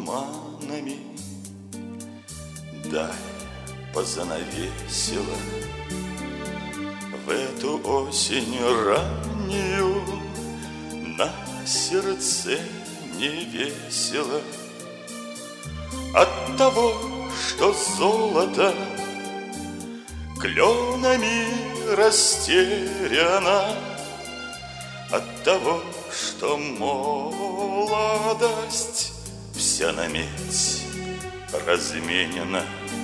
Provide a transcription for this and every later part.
туманами даль позанавесила. В эту осень раннюю на сердце не весело от того, что золото кленами растеряно, от того, что молодость вся на медь разменена.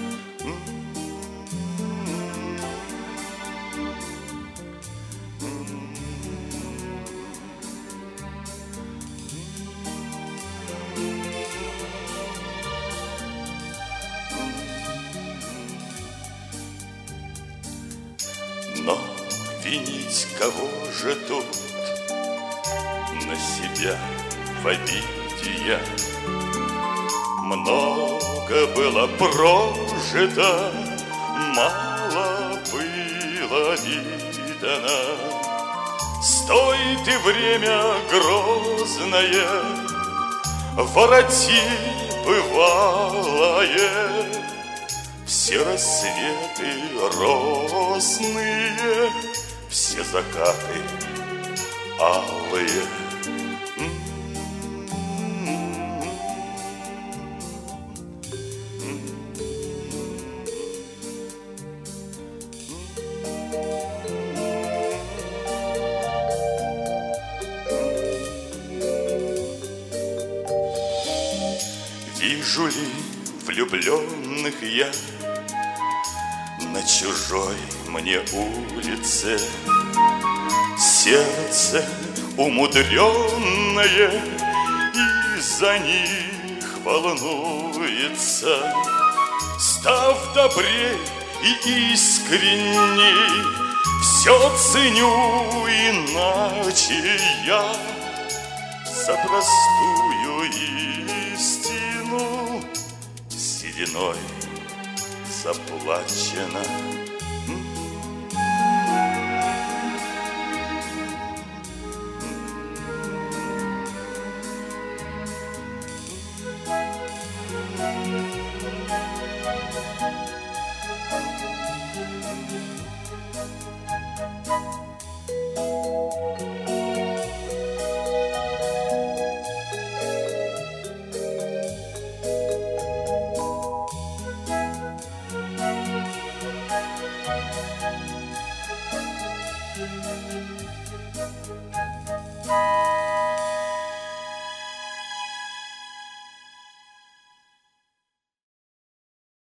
Но винить кого же тут на себя в обиде я? Много было прожито, мало было видано. Стой ты, время грозное, вороти бывалое. Все рассветы росные, все закаты алые. Вижу ли влюбленных я на чужой мне улице? Сердце умудренное из-за них волнуется. Став добрей и искренней, все ценю иначе я. За простую истину сединой заплачено.